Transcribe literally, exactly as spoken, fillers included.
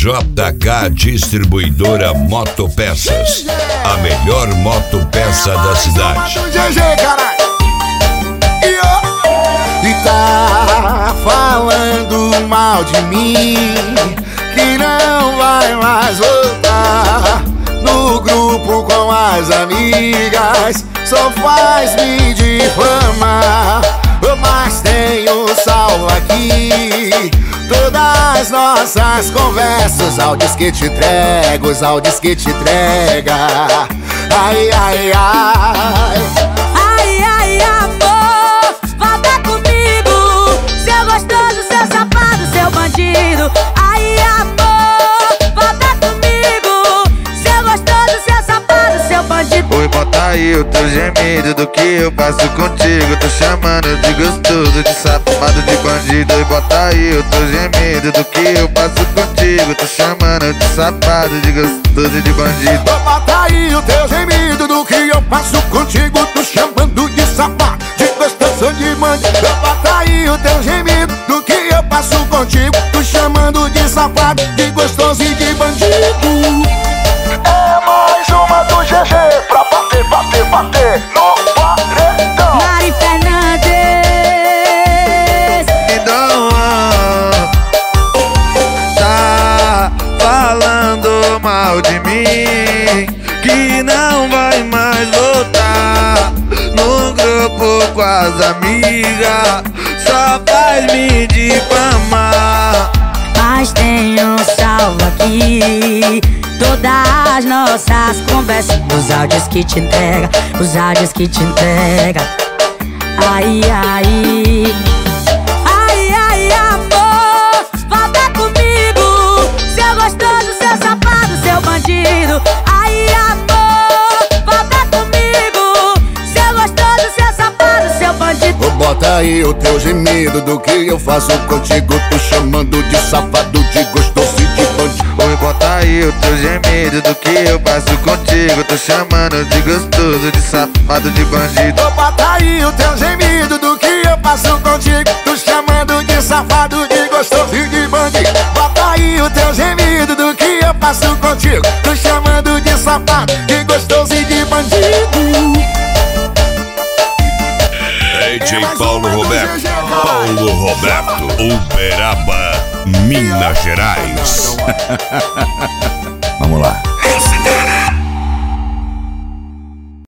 J K Distribuidora Motopeças, a melhor motopeça da cidade. G G, caralho. E tá falando mal de mim, que não vai mais voltar no grupo com as amigas, só faz me difamar. Mas tenho salvo aqui todas nossas conversas, áudios que te entrego, os áudios que te entrega. Ai, ai, ai. Ai, ai, amor, volta comigo, seu gostoso, seu safado, seu bandido. Ai, amor, volta comigo, seu gostoso, seu safado, seu bandido. Oi, bota aí o teu gemido do que eu passo contigo. Tô chamando de gostoso, de safado, de bandido. Oi, bota aí o teu gemido do que eu passo contigo. Tô chamando de safado, de gostoso, de bandido. Bota aí o teu gemido do que eu passo contigo. Tô chamando de safado, de gostoso, de bandido. Bota aí o teu gemido do que eu passo contigo. Tô chamando de safado, de gostoso e de bandido. É mais uma do G G pra bater, bater, bater no paredão. Mari Fernandes. Então, tá falando mal de mim, que não vai mais voltar no grupo com as amigas, só faz me difamar. Mas tenho salvo aqui todas as nossas conversas, os áudios que te entrega, os áudios que te entrega. Ai, ai. Ai, ai, amor, volta comigo, seu gostoso, seu safado, seu bandido. Ai, amor, volta comigo, seu gostoso, seu safado, seu bandido. Ô, bota aí o teu gemido do que eu faço contigo. Tô chamando de safado, de gostoso e de bandido. Oi, bota aí o teu gemido do que eu passo contigo. Tô chamando de gostoso, de safado, de bandido. Ô, bota aí o teu gemido do que eu passo contigo. Tô chamando de safado, de gostoso e de bandido. Bota aí o teu gemido do que eu passo contigo. Tô chamando de safado, de gostoso e de bandido. D J Paulo Roberto, Paulo Roberto, Uberaba, Minas Gerais. Vamos lá.